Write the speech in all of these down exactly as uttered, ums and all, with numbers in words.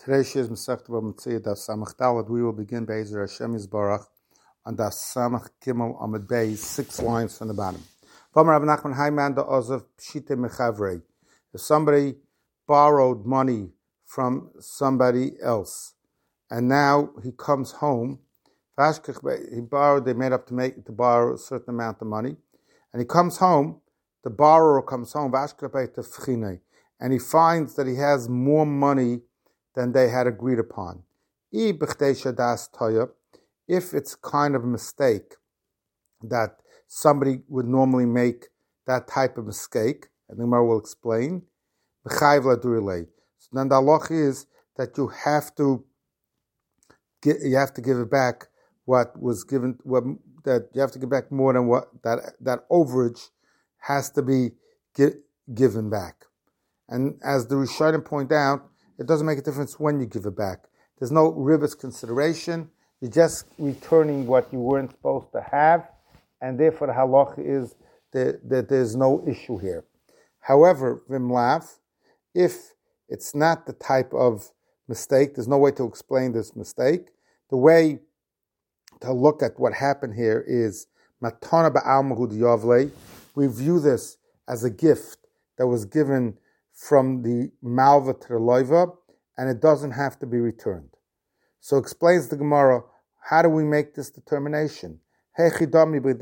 Today's Shiz Masechta B'Mitzvah Daf Samach Daled. We will begin Be'ezer Hashem Yisbarach on Daf Samach Gimel Amud Beis, six lines from the bottom. V'amar Rav Nachman Hayman da'ozav pshite mechavrei. If somebody borrowed money from somebody else, and now he comes home, he borrowed. They made up to make to borrow a certain amount of money, and he comes home. The borrower comes home, and he finds that he has more money than they had agreed upon. If it's kind of a mistake that somebody would normally make that type of mistake, and the Gemara will explain, so then the halacha is that you have to get, you have to give it back what was given, what, that you have to give back more than what that that overage has to be gi- given back. And as the Rishonim point out, it doesn't make a difference when you give it back. There's no ribas consideration. You're just returning what you weren't supposed to have, and therefore the halacha is that, that there's no issue here. However, vimlav, if it's not the type of mistake, there's no way to explain this mistake. The way to look at what happened here is matana ba'alma yavle. We view this as a gift that was given from the malva to the loiva, and it doesn't have to be returned. So explains the Gemara, how do we make this determination? How do we make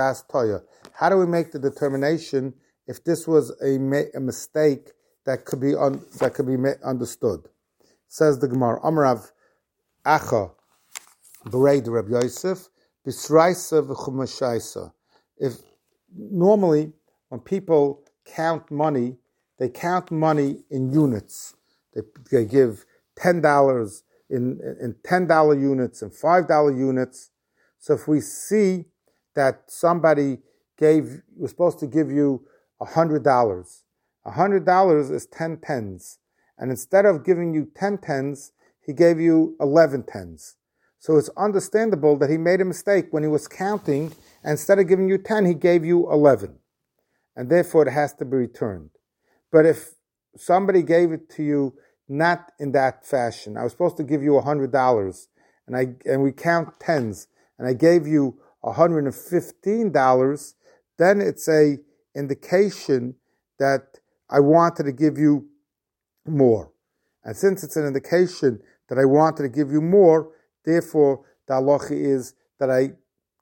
the determination if this was a, a mistake that could be un, that could be understood? Says the Gemara, Amrav Acha B'rei de Reb Yosef B'sraisa v'chumashaisa. If normally when people count money, they count money in units. They, they give ten dollars in, in ten dollar units and five dollar units. So if we see that somebody gave was supposed to give you one hundred dollars, one hundred dollars is ten tens. And instead of giving you ten tens, he gave you eleven tens. So it's understandable that he made a mistake when he was counting, and instead of giving you ten, he gave you eleven. And therefore it has to be returned. But if somebody gave it to you not in that fashion, I was supposed to give you one hundred dollars, and I and we count tens, and I gave you one hundred fifteen dollars, then it's a indication that I wanted to give you more. And since it's an indication that I wanted to give you more, therefore the halacha is that I,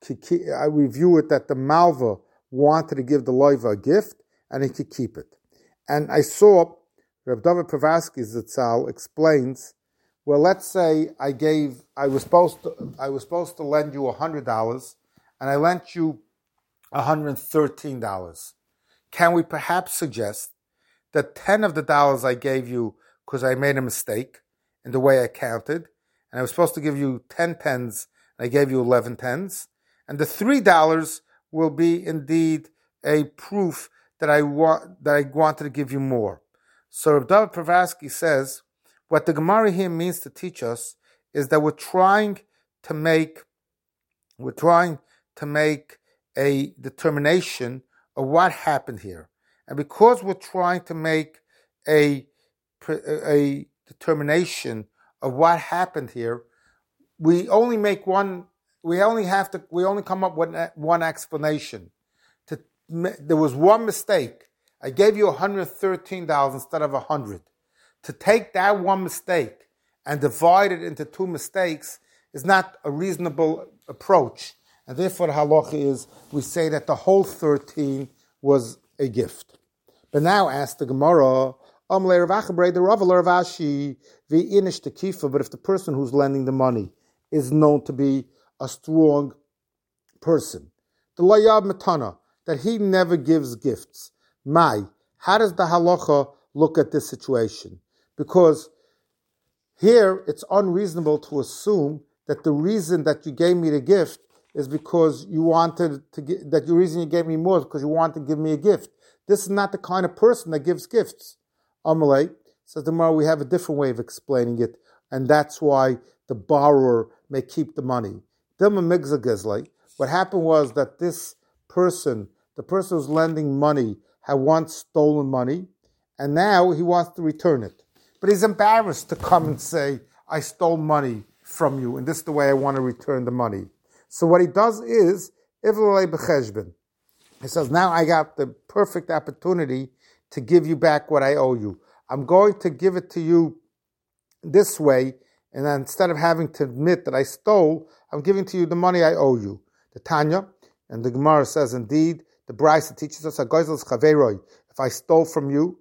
I review it that the malva wanted to give the loiva a gift, and he could keep it. And I saw Reb David Pravarsky Zatzal explains, well, let's say I gave, I was supposed to, I was supposed to lend you one hundred dollars, and I lent you one hundred thirteen dollars. Can we perhaps suggest that ten of the dollars I gave you because I made a mistake in the way I counted, and I was supposed to give you ten tens, and I gave you eleven tens, and the three dollars will be indeed a proof that I want that I wanted to give you more. So Reb David Pravarsky says, what the Gemara here means to teach us is that we're trying to make we're trying to make a determination of what happened here. And because we're trying to make a, a determination of what happened here, we only make one we only have to we only come up with one explanation. There was one mistake. I gave you one hundred thirteen dollars instead of one hundred. To take that one mistake and divide it into two mistakes is not a reasonable approach. And therefore the halacha is we say that the whole thirteen was a gift. But now ask the Gemara, but if the person who's lending the money is known to be a strong person, the layab matana, that he never gives gifts. Mai, how does the halacha look at this situation? Because here it's unreasonable to assume that the reason that you gave me the gift is because you wanted to get, that the reason you gave me more is because you wanted to give me a gift. This is not the kind of person that gives gifts. Amalei says the Gemara, we have a different way of explaining it, and that's why the borrower may keep the money. Dilma Migza Gezlei, what happened was that this person, the person who's lending money, had once stolen money, and now he wants to return it. but he's embarrassed to come and say, I stole money from you, and this is the way I want to return the money. So what he does is, he says, now I got the perfect opportunity to give you back what I owe you. I'm going to give it to you this way, and then instead of having to admit that I stole, I'm giving to you the money I owe you. The Tanya, and the Gemara says, indeed, the Brisa teaches us, if I stole from you,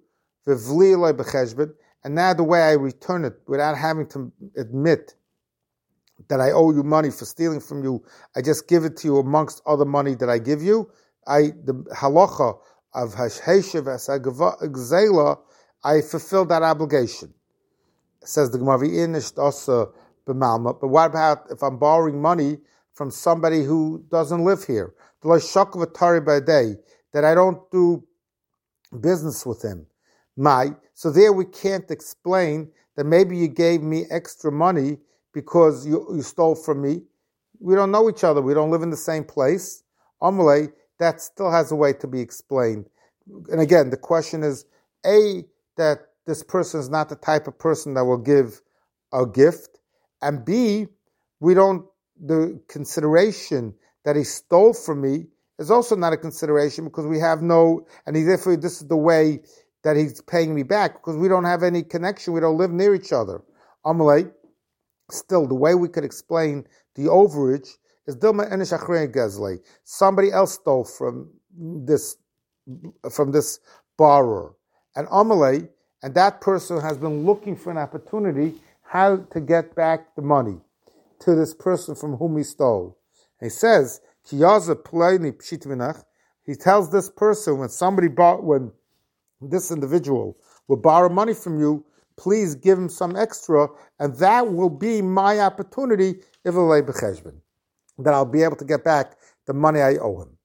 and now the way I return it, without having to admit that I owe you money for stealing from you, I just give it to you amongst other money that I give you, I the halacha of hasheshev asagzela, I fulfill that obligation. Says the Gemara, but what about if I'm borrowing money from somebody who doesn't live here? That I don't do business with him. My, so there we can't explain that maybe you gave me extra money because you, you stole from me. We don't know each other. We don't live in the same place. Amalei, that still has a way to be explained. And again, the question is, A, that this person is not the type of person that will give a gift, and B, we don't, the consideration that he stole from me is also not a consideration because we have no, and he, therefore this is the way that he's paying me back because we don't have any connection, we don't live near each other. Amalei, still, the way we could explain the overage is Dilma Enish Achrei Gezlei. Somebody else stole from this from this borrower. And Amalei, and that person has been looking for an opportunity how to get back the money to this person from whom he stole. And he says, he tells this person, when somebody bought, when this individual will borrow money from you, please give him some extra, and that will be my opportunity, that I'll be able to get back the money I owe him.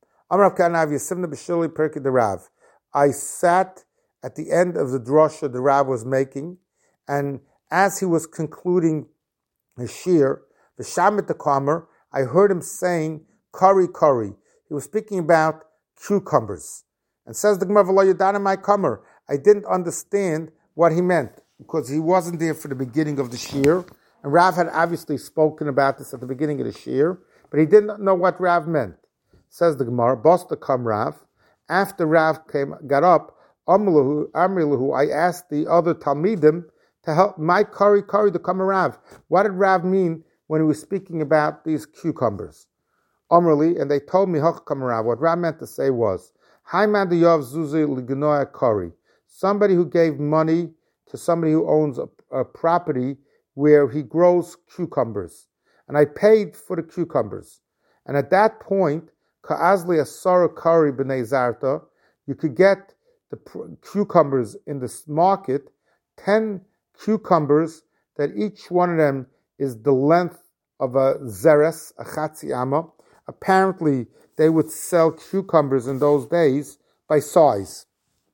I sat at the end of the drasha the Rav was making, and as he was concluding his shir, the Shamit the Kamer, I heard him saying, Kari Kari. He was speaking about cucumbers. And says the Gemara, V'lo yadana my Kamer. I didn't understand what he meant, because he wasn't there for the beginning of the shir. And Rav had obviously spoken about this at the beginning of the shir, but he didn't know what Rav meant. Says the Gemara, Bosta Kam Rav. After Rav came, got up, Amrilahu, I asked the other Talmidim to help my Kari Kari to come Rav. What did Rav mean when he was speaking about these cucumbers? Amrali, and they told me Hach Kam Rav. What Rav meant to say was, Haiman de Yav Zuzi Lignoya Kari. Somebody who gave money to somebody who owns a, a property where he grows cucumbers. And I paid for the cucumbers. And at that point, Ka'azli Asara Kari B'nei Zarta, you could get the pr- cucumbers in the market, ten cucumbers that each one of them is the length of a zeres, a chatzi amma. Apparently, they would sell cucumbers in those days by size.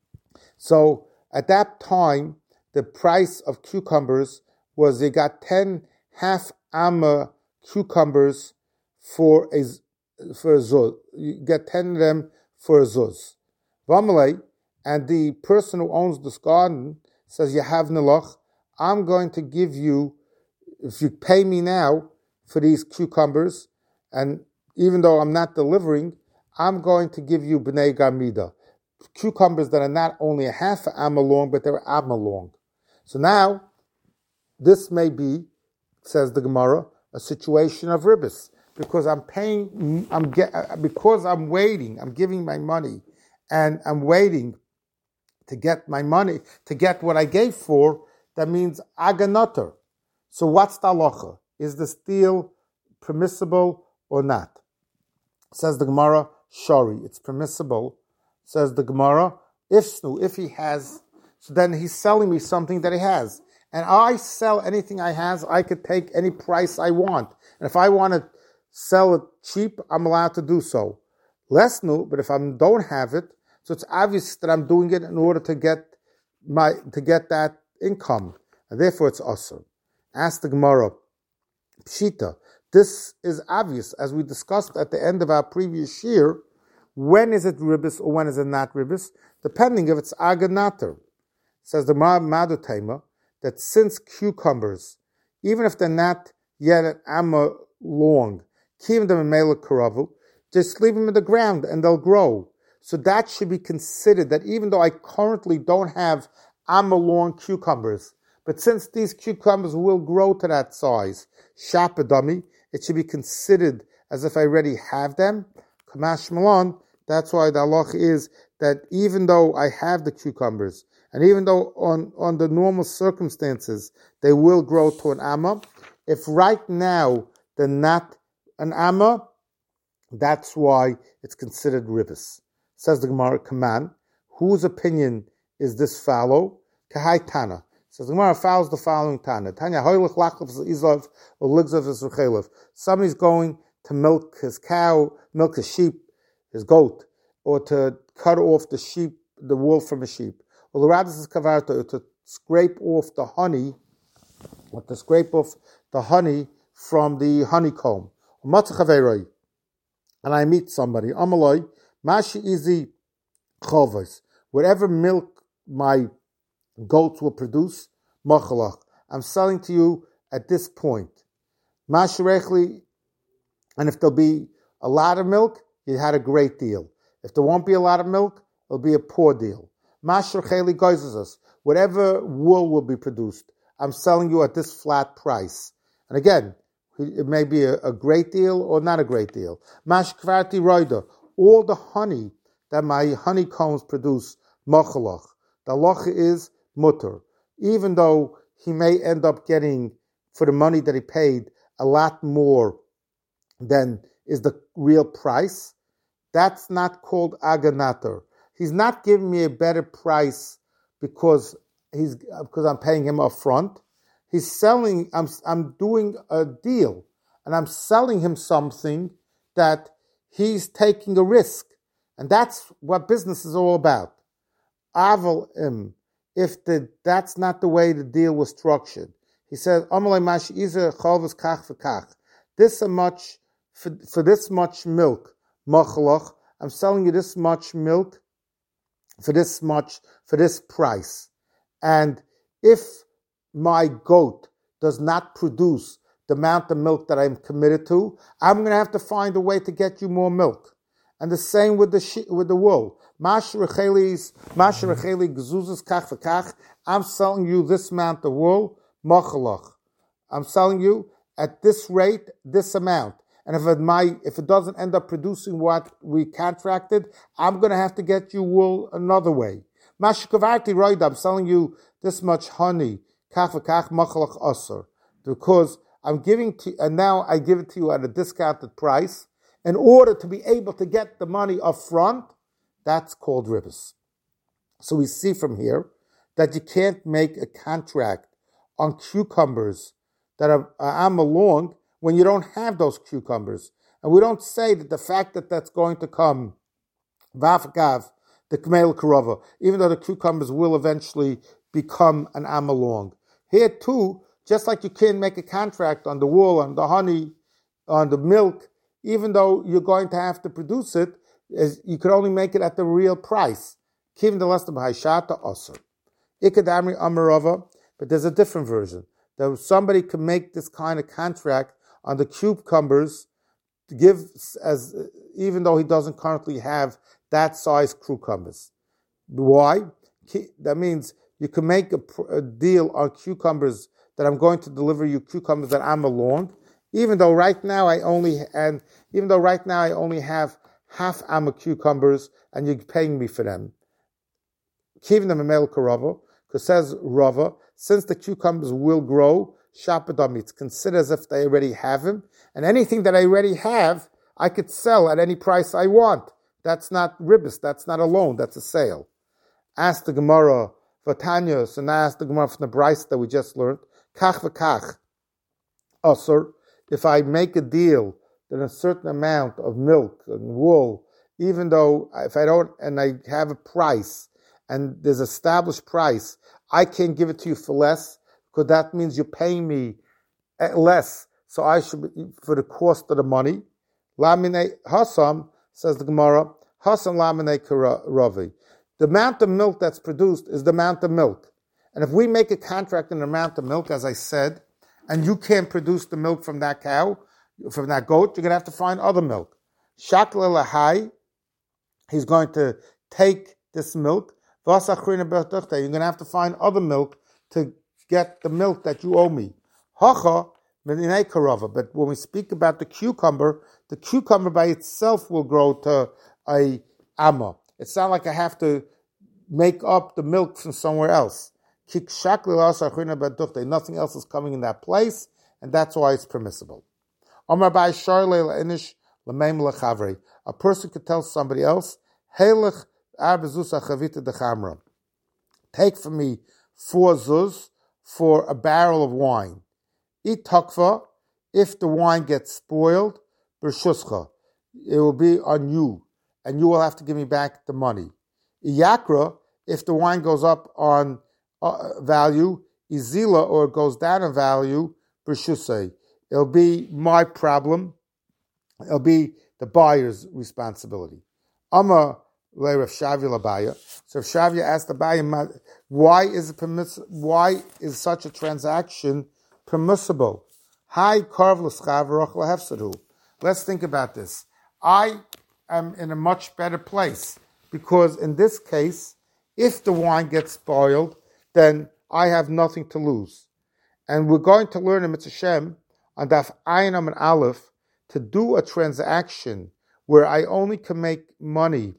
So at that time, the price of cucumbers was they got ten half amma cucumbers for a for a zuz. You get ten of them for a zuz. Vamalei, and the person who owns this garden says, Yahav Neloch, I'm going to give you, if you pay me now for these cucumbers, and even though I'm not delivering, I'm going to give you B'nei Gamida, cucumbers that are not only a half amma long, but they're amma long. So now, this may be, says the Gemara, a situation of ribbis, because I'm paying, I'm get, because I'm waiting, I'm giving my money, and I'm waiting to get my money, to get what I gave for. That means aganoter. So what's the halacha? Is the steal permissible or not? Says the Gemara, shari, it's permissible. Says the Gemara, if if he has, so then he's selling me something that he has. And I sell anything I has, I could take any price I want. And if I want to sell it cheap, I'm allowed to do so. Less new, but if I don't have it, so it's obvious that I'm doing it in order to get my to get that income, and therefore it's awesome. Ask the Gemara, Pshita. This is obvious, as we discussed at the end of our previous year. When is it ribis or when is it not ribis? Depending if it's aganater. Says the Madutema, that since cucumbers, even if they're not yet an amma long, keep them in mela karavu, just leave them in the ground and they'll grow. So that should be considered that even though I currently don't have amma long cucumbers, but since these cucumbers will grow to that size, shapadami, it should be considered as if I already have them. Kamash Malon, that's why the halach is that even though I have the cucumbers, and even though on, on the normal circumstances they will grow to an amma, if right now they're not an amma, that's why it's considered ribis. Says the Gemara, Kaman, whose opinion is this follow? Kahai Tana. Says the Gemara follows the following Tana. Tanya, hoylech lachlef izov or ligzav is ruchelef. Somebody's going to milk his cow, milk his sheep, his goat, or to cut off the sheep, the wool from a sheep. Or the rabbis is kavarta, or to scrape off the honey, or to scrape off the honey from the honeycomb. And I meet somebody. Amaloi, mashi izi chovos. Whatever milk my goats will produce, machalach. I'm selling to you at this point. Mashirechli, and if there'll be a lot of milk, you had a great deal. If there won't be a lot of milk, it'll be a poor deal. Mashirechli goizes us. Whatever wool will be produced, I'm selling you at this flat price. And again, it may be a, a great deal or not a great deal. Mashkvarti roida. All the honey that my honeycombs produce, machalach. The halacha is mutter. Even though he may end up getting, for the money that he paid, a lot more than is the real price, that's not called aganater. He's not giving me a better price because he's because I'm paying him up front. He's selling, I'm I'm doing a deal, and I'm selling him something that he's taking a risk. And that's what business is all about. Aval im, if the, that's not the way the deal was structured. He says, this much, for, for this much milk, machalach, I'm selling you this much milk for this much, for this price. And if my goat does not produce the amount of milk that I'm committed to, I'm going to have to find a way to get you more milk. And the same with the she- with the wool. I'm selling you this amount of wool, machalach. I'm selling you at this rate, this amount. And if it might, if it doesn't end up producing what we contracted, I'm going to have to get you wool another way. I'm selling you this much honey, because I'm giving to, and now I give it to you at a discounted price in order to be able to get the money up front. That's called ribis. So we see from here that you can't make a contract on cucumbers that are am long when you don't have those cucumbers. And we don't say that the fact that that's going to come, vafgav, the kmel karova, even though the cucumbers will eventually become an am long. Here too, just like you can't make a contract on the wool, on the honey, on the milk, even though you're going to have to produce it, you could only make it at the real price. Kivin the last of Haishata Osir. Ikadamri Amarova, but there's a different version. That somebody can make this kind of contract on the cucumbers to give as even though he doesn't currently have that size cucumbers. Why? That means you can make a, a deal on cucumbers that I'm going to deliver you cucumbers that I'm along, even though right now I only and even though right now I only have half amma cucumbers and you're paying me for them. Keeping them a mel karava, because says Rava, since the cucumbers will grow, shapadam, it's considered as if they already have them, and anything that I already have, I could sell at any price I want. That's not ribis, that's not a loan, that's a sale. Ask the Gemara for Tanya, so now ask the Gemara from the Bryce that we just learned. Kach v'kach, asur, if I make a deal that a certain amount of milk and wool, even though if I don't, and I have a price, and there's established price, I can't give it to you for less, because that means you're paying me less, so I should be, for the cost of the money. Lamine hasam, says the Gemara, hasam lamine ravi. The amount of milk that's produced is the amount of milk. And if we make a contract in an amount of milk, as I said, and you can't produce the milk from that cow, from that goat, you're going to have to find other milk. Shakla lahai, he's going to take this milk. You're going to have to find other milk to get the milk that you owe me. Hacha, but when we speak about the cucumber, the cucumber by itself will grow to a amma. It's not like I have to make up the milk from somewhere else. Nothing else is coming in that place, and that's why it's permissible. A person could tell somebody else, take from me four zuz for a barrel of wine. Eat takva, if the wine gets spoiled, b'rshuscha, it will be on you, and you will have to give me back the money. Iyakra, if the wine goes up on uh, value, izila, or it goes down in value, b'rshusay, it'll be my problem. It'll be the buyer's responsibility. Amma le Rav Shavia labaya. So Rav Shavia asked the buyer, why is it permiss- Why is such a transaction permissible? Hi, karv l'schav v'roch lahefsadu. Let's think about this. I am in a much better place because in this case, if the wine gets spoiled, then I have nothing to lose. And we're going to learn in Mitzvah Shem on Daf Ayin Amud Aleph to do a transaction where I only can make money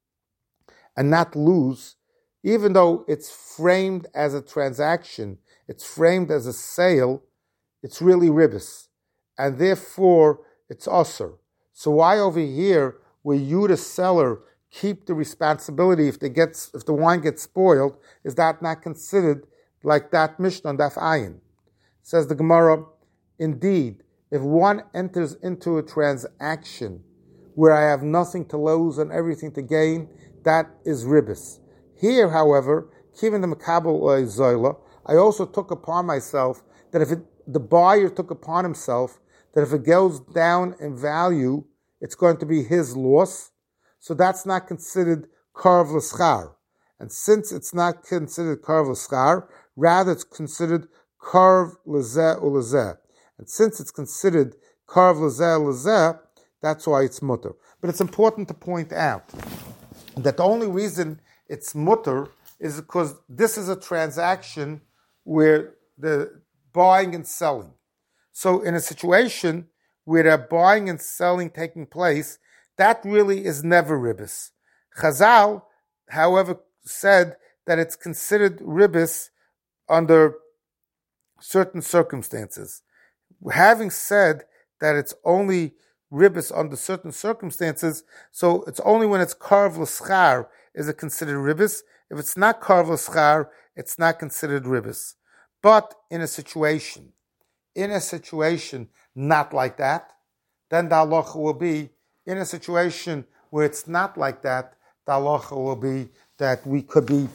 and not lose, even though it's framed as a transaction, it's framed as a sale, it's really ribbis, and therefore it's usher. So why over here, where you, the seller, keep the responsibility if they get if the wine gets spoiled, is that not considered like that Mishnah on Daf Ayin? Says the Gemara, indeed, if one enters into a transaction where I have nothing to lose and everything to gain, that is ribbis. Here, however, given the Makabel Zoila, I also took upon myself that if it, the buyer took upon himself that if it goes down in value, it's going to be his loss. So that's not considered karv l'schar. And since it's not considered karv l'schar, rather it's considered karv l'zeh u l'zeh. And since it's considered karv l'zeh l'zeh, that's why it's mutter. But it's important to point out that the only reason it's mutter is because this is a transaction where the buying and selling. So in a situation where they're buying and selling taking place, that really is never ribbis. Chazal, however, said that it's considered ribbis under certain circumstances. Having said that it's only ribbis under certain circumstances, so it's only when it's karv l'schar is it considered ribbis. If it's not karv l'schar, it's not considered ribbis. But in a situation, in a situation not like that, then the halacha will be, in a situation where it's not like that, the halacha will be that we could be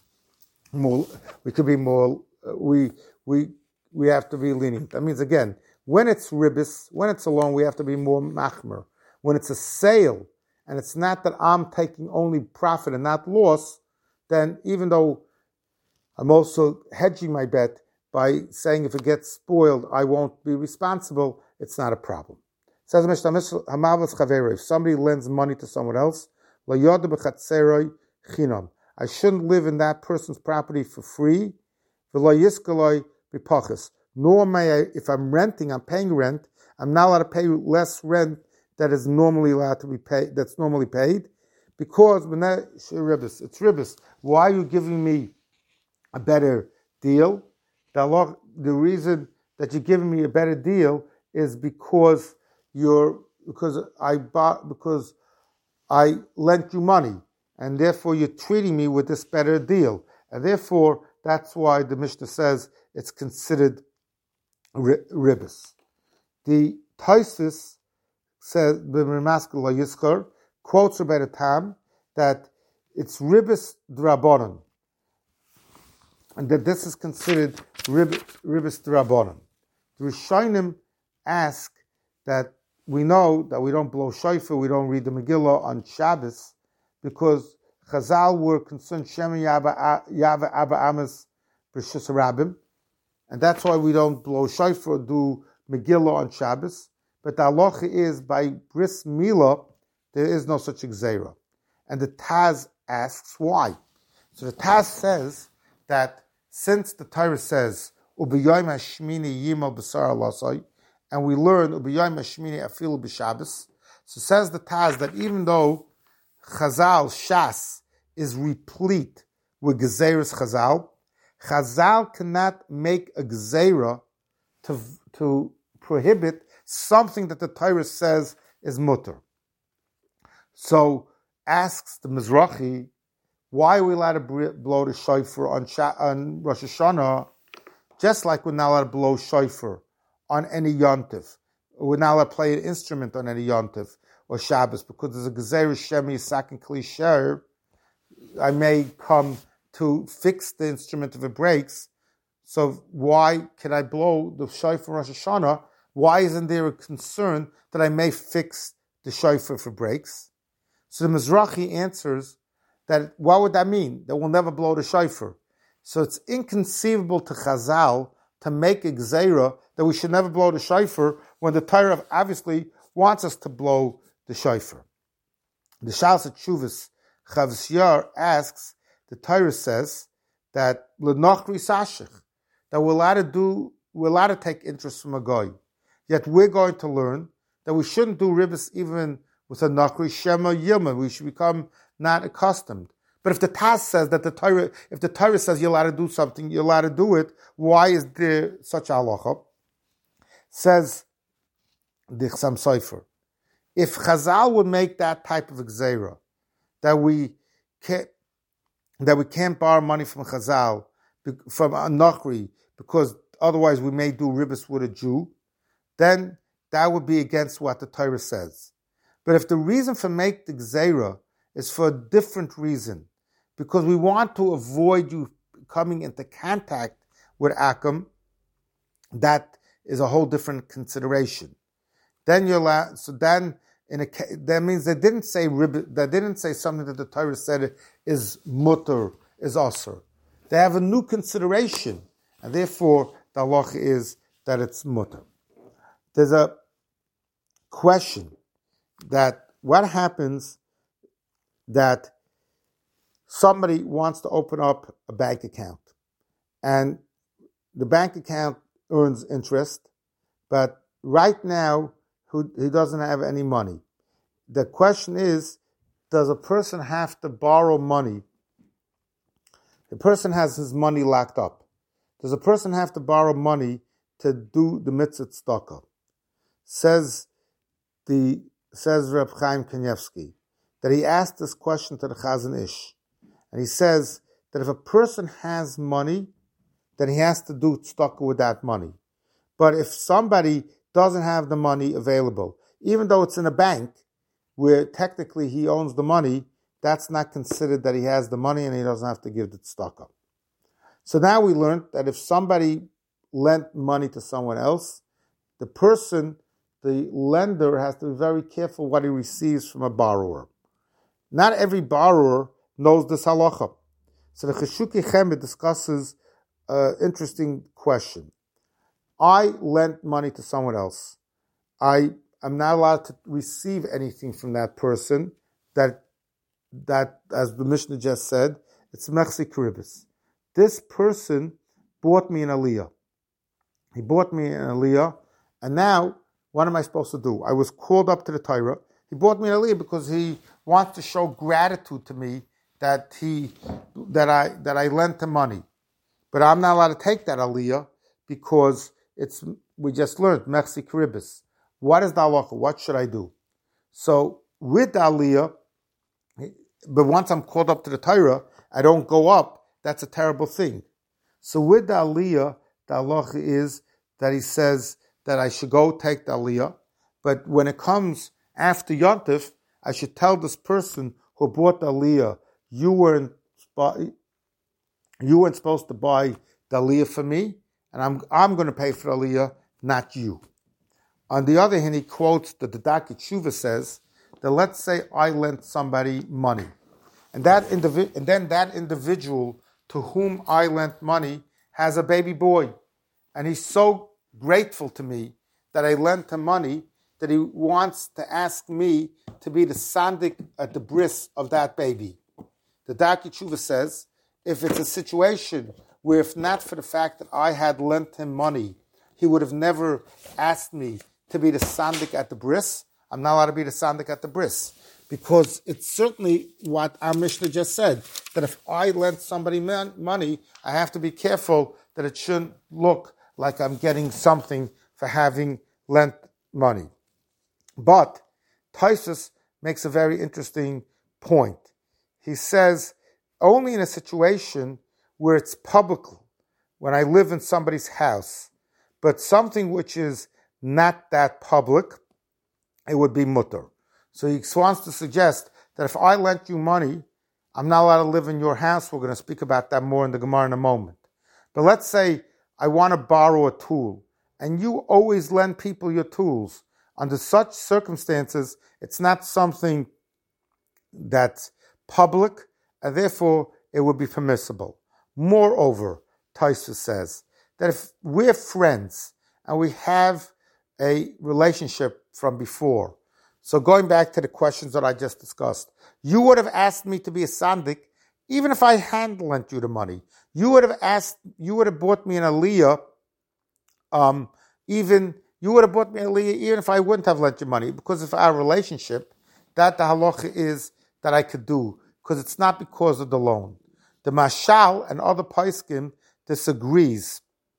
more, we could be more, uh, we we we have to be lenient. That means again, when it's ribbis, when it's alone, we have to be more machmer. When it's a sale, and it's not that I'm taking only profit and not loss, then even though I'm also hedging my bet by saying if it gets spoiled, I won't be responsible, it's not a problem. It says, if somebody lends money to someone else, I shouldn't live in that person's property for free, nor may I, if I'm renting, I'm paying rent, I'm not allowed to pay less rent that is normally allowed to be paid, that's normally paid, because it's ribbis. Why are you giving me a better deal? The, law, the reason that you're giving me a better deal is because you're because I bought because I lent you money, and therefore you're treating me with this better deal, and therefore that's why the Mishnah says it's considered ribbis. The Taisus says the quotes Rabbi Tam that it's ribbis d'Rabbanan, and that this is considered ribbis d'Rabbanan. The Rishonim ask that we know that we don't blow shofar, we don't read the Megillah on Shabbos, because Chazal were concerned Shema Yava Abba Amos B'Shus Rabbim, and that's why we don't blow shofar or do Megillah on Shabbos. But the halacha is by bris milah, there is no such gzeira. And the Taz asks why. So the Taz says that since the Torah says Ubiyayim Hashmini Yimal B'Sar Alasai, and we learn Ubiyayim Hashmini Afilu B'Shabbos, so says the Taz that even though Chazal Shas is replete with gezeiras Chazal, Chazal cannot make a gezeira to to prohibit something that the Torah says is mutter. So asks the Mizrahi, why are we allowed to blow the shofar on, Sha- on Rosh Hashanah, just like we're not allowed to blow shofar on any yontif? We're not allowed to play an instrument on any yontif or Shabbos, because there's a gezeira shemi sakin klisher. I may come to fix the instrument if it breaks. So why can I blow the shofar on Rosh Hashanah? Why isn't there a concern that I may fix the shofar if it breaks? So the Mizrahi answers that, what would that mean? That we'll never blow the shofar. So it's inconceivable to Chazal to make a gzeira that we should never blow the shofar when the Torah obviously wants us to blow the shofar. The Shas Tshuvas Chavos Yair asks, the Torah says that l'nochri sashich, that we're allowed to do, we're allowed to take interest from a guy. Yet we're going to learn that we shouldn't do ribbis even with a nachri shema yilma. We should become not accustomed. But if the Taz says that the Torah, if the Torah says you're allowed to do something, you're allowed to do it, why is there such a halacha? Says the Chassam Sofer, if Chazal would make that type of gzeira, that we can't, that we can't borrow money from Chazal, from a nachri, because otherwise we may do ribbis with a Jew, then that would be against what the Torah says. But if the reason for make the gzeira is for a different reason, because we want to avoid you coming into contact with Akam, that is a whole different consideration. Then you're allowed, so then in a that means they didn't say ribbit, they didn't say something that the Torah said is mutter, is asr. They have a new consideration, and therefore the halacha is that it's mutter. There's a question that what happens that somebody wants to open up a bank account, and the bank account earns interest, but right now he doesn't have any money. The question is, does a person have to borrow money? The person has his money locked up. Does a person have to borrow money to do the mitzvah tzedakah? Says the says Reb Chaim Kanievsky that he asked this question to the Chazon Ish, and he says that if a person has money, then he has to do tzedakah with that money. But if somebody doesn't have the money available, even though it's in a bank where technically he owns the money, that's not considered that he has the money and he doesn't have to give the tzedakah. So now we learned that if somebody lent money to someone else, the person, the lender, has to be very careful what he receives from a borrower. Not every borrower knows this halacha. So the Cheshuki Chemed discusses an interesting question. I lent money to someone else. I am not allowed to receive anything from that person. That, that as the Mishnah just said, it's mechsi karibis. This person bought me an aliyah. He bought me an aliyah, and now what am I supposed to do? I was called up to the Torah. He bought me an aliyah because he wants to show gratitude to me that he that I that I lent him money. But I'm not allowed to take that aliyah because it's we just learned mechsi karibis. What is the halacha? What should I do? So with the aliyah, but once I'm called up to the Torah, I don't go up. That's a terrible thing. So with the aliyah, the halacha is that he says that I should go take the aliyah, but when it comes after Yontif, I should tell this person who bought the aliyah, you weren't you weren't supposed to buy the aliyah for me, and I'm I'm going to pay for the aliyah, not you. On the other hand, he quotes that the Daki Tshuva says that let's say I lent somebody money, and that indivi- and then that individual to whom I lent money has a baby boy, and he's so grateful to me that I lent him money that he wants to ask me to be the sandik at the bris of that baby. The Darkei Teshuva says, if it's a situation where if not for the fact that I had lent him money, he would have never asked me to be the sandik at the bris, I'm not allowed to be the sandik at the bris. Because it's certainly what our Mishnah just said, that if I lent somebody man, money, I have to be careful that it shouldn't look like I'm getting something for having lent money. But Tosfos makes a very interesting point. He says, only in a situation where it's public, when I live in somebody's house, but something which is not that public, it would be mutter. So he wants to suggest that if I lent you money, I'm not allowed to live in your house. We're going to speak about that more in the Gemara in a moment. But let's say I want to borrow a tool, and you always lend people your tools. Under such circumstances, it's not something that's public, and therefore it would be permissible. Moreover, Tosfos says that if we're friends and we have a relationship from before, so going back to the questions that I just discussed, you would have asked me to be a sandik even if I hadn't lent you the money. You would have asked, you would have bought me an aliyah, um, even, you would have bought me an aliyah even if I wouldn't have lent you money, because of our relationship, that the halacha is that I could do, because it's not because of the loan. The Mashal and other Paiskim disagrees,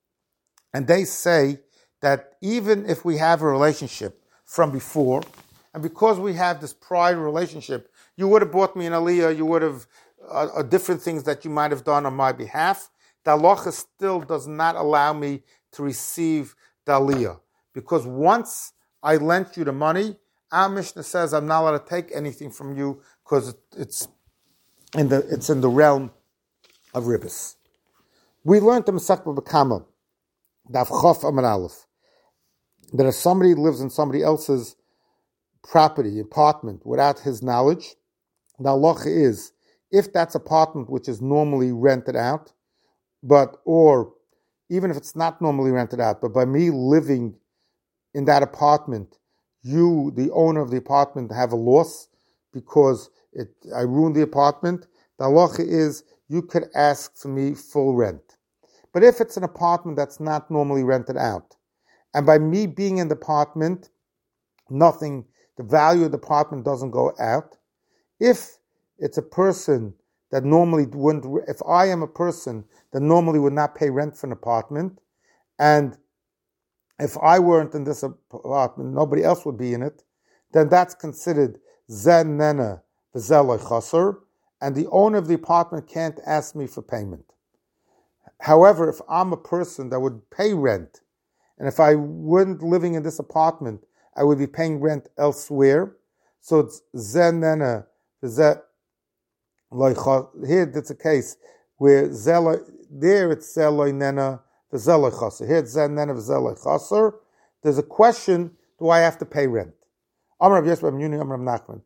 and they say that even if we have a relationship from before, and because we have this prior relationship, you would have bought me an aliyah, you would have uh, uh, different things that you might have done on my behalf, the halacha still does not allow me to receive the aliyah. Because once I lent you the money, our Mishnah says I'm not allowed to take anything from you because it, it's in the it's in the realm of ribis. We learned in Masechta Bava Kama, Daf Chof Amud Aleph, that if somebody lives in somebody else's property, apartment, without his knowledge, the halacha is, if that's apartment which is normally rented out, but, or even if it's not normally rented out, but by me living in that apartment, you, the owner of the apartment, have a loss because it, I ruined the apartment, the halacha is, you could ask for me full rent. But if it's an apartment that's not normally rented out, and by me being in the apartment, nothing, the value of the apartment doesn't go out. If it's a person that normally wouldn't, if I am a person that normally would not pay rent for an apartment, and if I weren't in this apartment, nobody else would be in it, then that's considered zen nena v'zeloi chaser, and the owner of the apartment can't ask me for payment. However, if I'm a person that would pay rent, and if I weren't living in this apartment, I would be paying rent elsewhere. So it's zen nena v'zeloi. Here it's a case where zeloi, there it's zeloi nena v'zeloi chaser. Here it's zen nena v'zeloi chaser. There's a question: do I have to pay rent? Amar Rav Yosef ben Yuni, Amar Rav Nachman.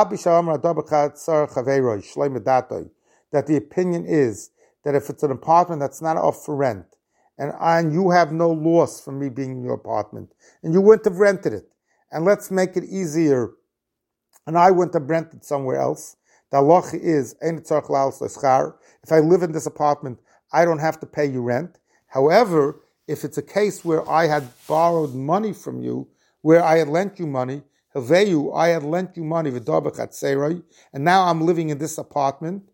That the opinion is that if it's an apartment that's not up for rent, and, and you have no loss from me being in your apartment, and you wouldn't have rented it, and let's make it easier, and I wouldn't have rented somewhere else, the halacha is, if I live in this apartment, I don't have to pay you rent. However, if it's a case where I had borrowed money from you, where I had lent you money, I had lent you money, and now I'm living in this apartment,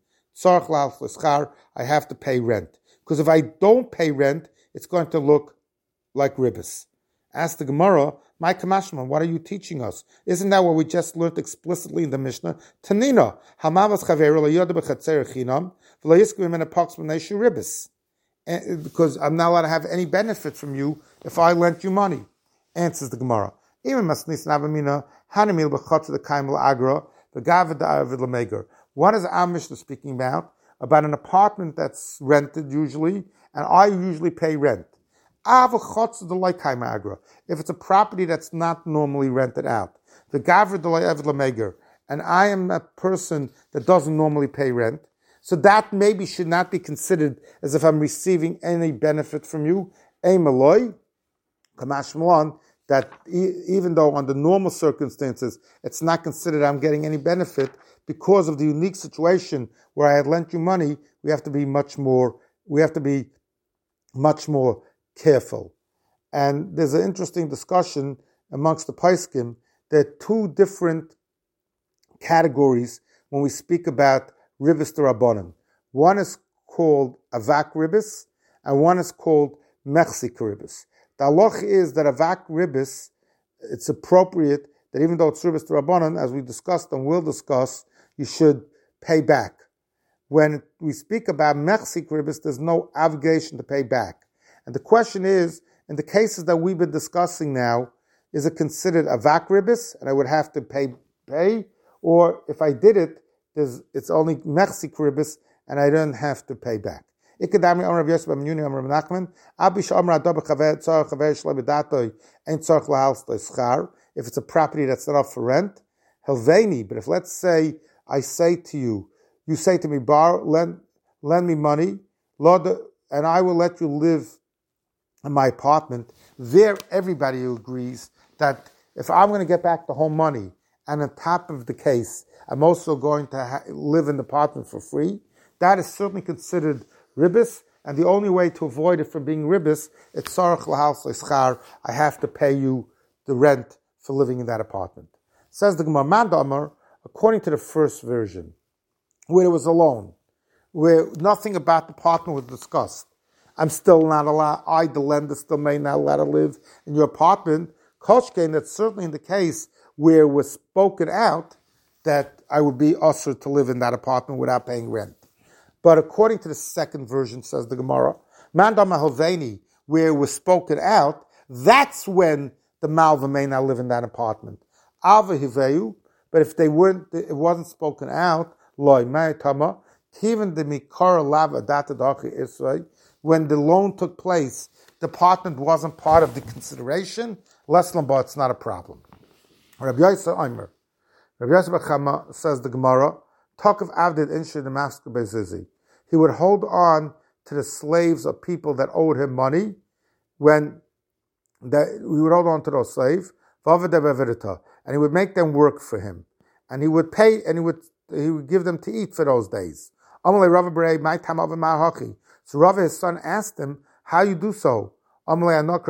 I have to pay rent. Because if I don't pay rent, it's going to look like ribis. Ask the Gemara, my kamashman, what are you teaching us? Isn't that what we just learned explicitly in the Mishnah? Tanina, hamavas chaveru yoda b'chatzer chinam v'lo yiskim in a pox b'neishu ribis. Because I'm not allowed to have any benefit from you if I lent you money. Answers the Gemara. Even masnis navamina hanamil b'chatzer the kaim l'agra v'gavad da'avid l'meger. What is our Mishnah speaking about? About an apartment that's rented usually, and I usually pay rent. If it's a property that's not normally rented out, and I am a person that doesn't normally pay rent, So that maybe should not be considered as if I'm receiving any benefit from you. Eimaloi, Kamash Malon, that e- even though under normal circumstances it's not considered I'm getting any benefit, because of the unique situation where I had lent you money, we have to be much more, we have to be much more careful. And there's an interesting discussion amongst the Paiskim. There are two different categories when we speak about ribis d'Rabbanan. One is called avak ribis, and one is called mechzik ribis. The halach is that avak ribis, it's appropriate that even though it's ribis d'Rabbanan, as we discussed and will discuss, you should pay back. When we speak about mechzik ribis, there's no obligation to pay back. And the question is, in the cases that we've been discussing now, is it considered avak ribis, and I would have to pay pay, or if I did it, there's, it's only mechzik ribis, and I don't have to pay back. If it's a property that's not up for rent, helveni. But if, let's say, I say to you, you say to me, bar, lend, lend me money, and I will let you live in my apartment. There, everybody agrees that if I'm going to get back the whole money, and on top of the case, I'm also going to ha- live in the apartment for free, that is certainly considered ribis, and the only way to avoid it from being ribis, it's sarach l'hal schar, I have to pay you the rent for living in that apartment. Says the Gemara, Man Damar, according to the first version, where it was alone, where nothing about the apartment was discussed, I'm still not allowed, I, the lender, still may not allow to live in your apartment. Koshkein, that's certainly in the case where it was spoken out that I would be usher to live in that apartment without paying rent. But according to the second version, says the Gemara, Mandam Mahoveni, where it was spoken out, that's when the Malva may not live in that apartment. Ava Hiveu, but if they weren't, it wasn't spoken out, Loi Mayatama, even the Mikara Lava Datadachi Israel, when the loan took place, the apartment wasn't part of the consideration, less than but it's not a problem. Rabbi Yosef Omer, Rabbi Yosef Bachama says the Gemara, talk of Avdid Inshir the Master Bezizi. He would hold on to the slaves of people that owed him money when that we would hold on to those slaves, and he would make them work for him. And he would pay and he would he would give them to eat for those days. So Rav, his son, asked him, how you do so? An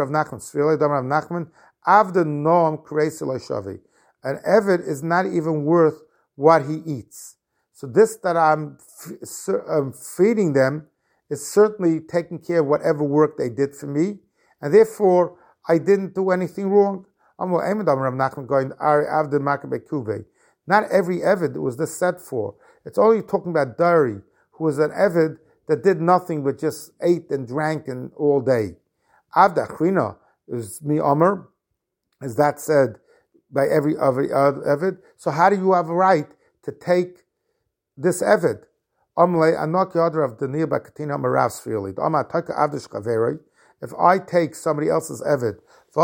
Eved is not even worth what he eats. So this that I'm, f- I'm feeding them is certainly taking care of whatever work they did for me, and therefore I didn't do anything wrong. Not every Eved was this set for. It's only talking about Dari, who was an Eved that did nothing but just ate and drank and all day. Avda Achrina is mi Omer, as that said by every other Eved. So how do you have a right to take this Eved? If I take somebody else's Eved,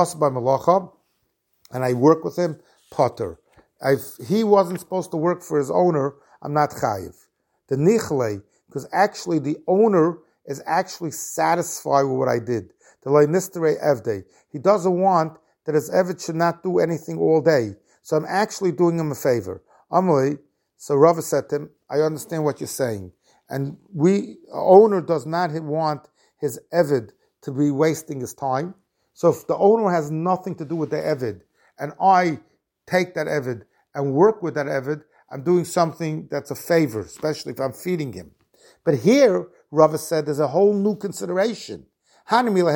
and I work with him, potter. If he wasn't supposed to work for his owner, I'm not chayiv. The nichle, because actually the owner is actually satisfied with what I did. The loinistere evde. He doesn't want that his eved should not do anything all day. So I'm actually doing him a favor. Amalei, so Rava said to him, I understand what you're saying. And we, owner does not want his eved to be wasting his time. So if the owner has nothing to do with the eved, and I take that eved and work with that eved, I'm doing something that's a favor, especially if I'm feeding him. But here, Rava said, there's a whole new consideration. If I take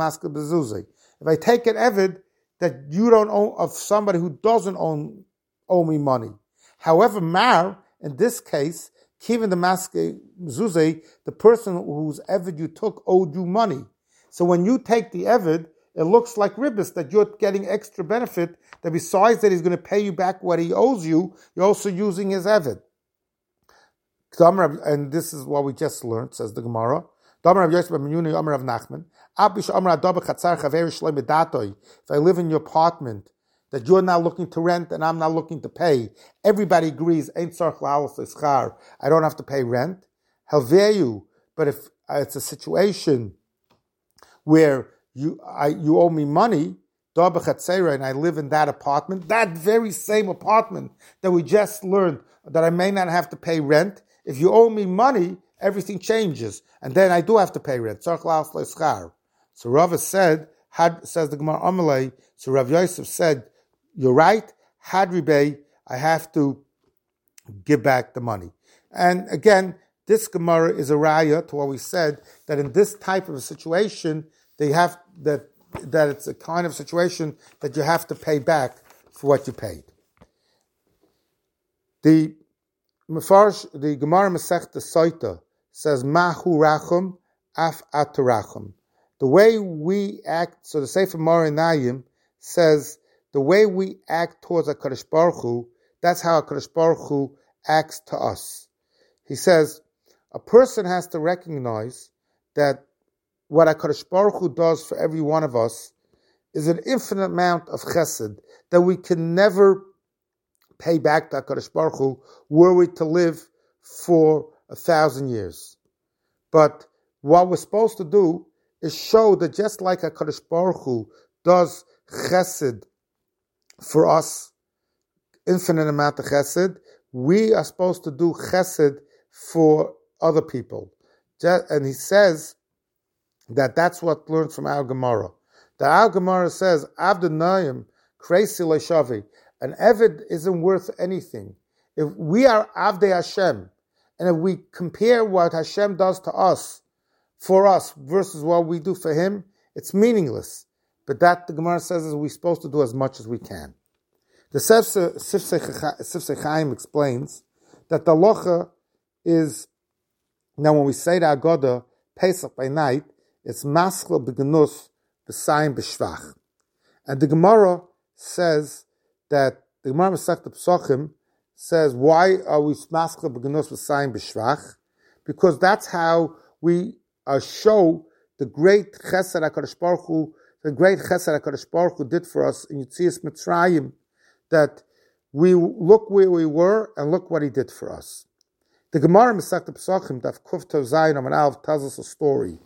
an eved that you don't own, of somebody who doesn't own, owe me money. However, Mar, in this case, Kivin the Maske Zuze, the person whose eved you took owed you money. So when you take the eved, it looks like ribis, that you're getting extra benefit, that besides that he's going to pay you back what he owes you, you're also using his eved. And this is what we just learned, says the Gemara. If I live in your apartment that you're not looking to rent and I'm not looking to pay, everybody agrees, I don't have to pay rent. Helveyu, but if it's a situation where you I, you owe me money, and I live in that apartment, that very same apartment that we just learned that I may not have to pay rent. If you owe me money, everything changes, and then I do have to pay rent. So Rava said, had, says the Gemara Amalei, so Rav Yosef said, you're right, Hadribe, I have to give back the money. And again, this Gemara is a raya to what we said, that in this type of a situation, they have that that it's a kind of situation that you have to pay back for what you paid. The Mefarsh, the Gemara Masechta Soita says, Mahu Rachum Af Atarachum. The way we act, so the Sefer Mora Nayim says, the way we act towards HaKadosh Baruch Hu, that's how HaKadosh Baruch Hu acts to us. He says, a person has to recognize that what HaKadosh Baruch Hu does for every one of us is an infinite amount of chesed that we can never pay back to HaKadosh Baruch Hu were we to live for a thousand years. But what we're supposed to do is show that just like HaKadosh Baruch Hu does chesed for us, infinite amount of chesed, we are supposed to do chesed for other people. And he says that that's what learned from our Gemara. The our Gemara says, Avd Noyim, Kreisi Leishavi, an Eved isn't worth anything. If we are Avdei Hashem, and if we compare what Hashem does to us, for us, versus what we do for Him, it's meaningless. But that, the Gemara says, is we're supposed to do as much as we can. The Sifsei Chaim explains that the Locha is, now when we say the Agoda, Pesach by night, it's Maskla B'Genus B'Sayim B'Shvach. And the Gemara says that, the Gemara Masechta Pesachim says, why are we Maskla B'Genus B'Sayim B'Shvach? Because that's how we uh, show the great Chesed HaKadosh Baruch Hu, the great Chesed HaKadosh Baruch Hu did for us in Yetzias Mitzrayim, that we look where we were and look what He did for us. The Gemara Masechta Pesachim, Daf Kuf Tov Zayin Amud Aleph, tells us a story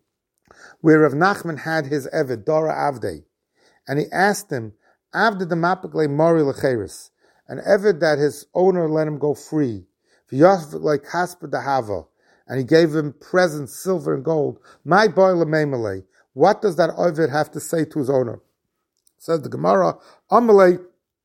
where Rav Nachman had his Eved, Dora Avdei, and he asked him, Avdei Demapikle Mori Lecheres, an Eved that his owner let him go free, V'yosef like Haspa Dahava, and he gave him presents, silver and gold. My boy Lememele, what does that Eved have to say to his owner? Says the Gemara, Amalei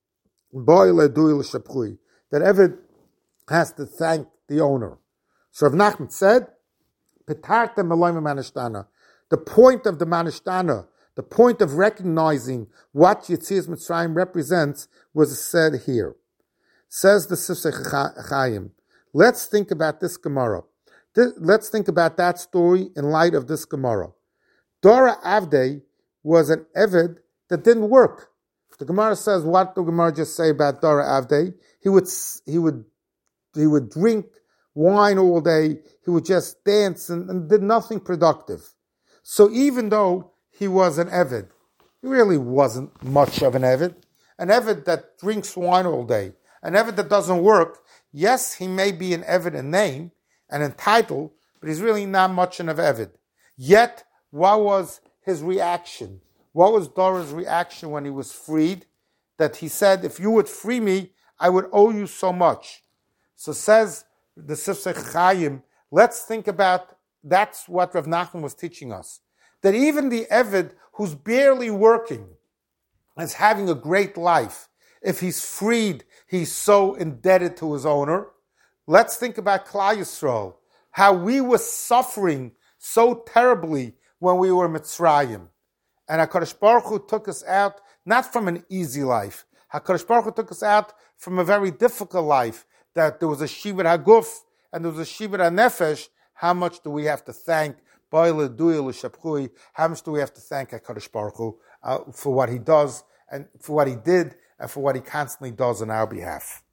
boy Ledui L'Shapchui, that Eved has to thank the owner. So Rav Nachman said, Petarta Meloim Manishtana. The point of the Manishtana, the point of recognizing what Yetzias Mitzrayim represents, was said here. Says the Sifsei Chaim. Let's think about this Gemara. Let's think about that story in light of this Gemara. Dora Avdei was an Eved that didn't work. The Gemara says, what did the Gemara just say about Dora Avdei? He would, he would, he would drink wine all day. He would just dance and, and did nothing productive. So even though he was an Eved, he really wasn't much of an Eved. An Eved that drinks wine all day, an Eved that doesn't work. Yes, he may be an Eved in name and in title, but he's really not much of an Eved. Yet, what was his reaction? What was Dora's reaction when he was freed? That he said, if you would free me, I would owe you so much. So says the Sifsei Chaim, let's think about, that's what Rav Nachman was teaching us. That even the Eved who's barely working is having a great life. If he's freed, he's so indebted to his owner. Let's think about Klal Yisrael, how we were suffering so terribly when we were Mitzrayim. And HaKadosh Baruch Hu took us out, not from an easy life. HaKadosh Baruch Hu took us out from a very difficult life, that there was a Shivat HaGuf and there was a Shivat HaNefesh. How much do we have to thank How much do we have to thank HaKadosh Baruch Hu uh, for what He does and for what He did and for what He constantly does on our behalf?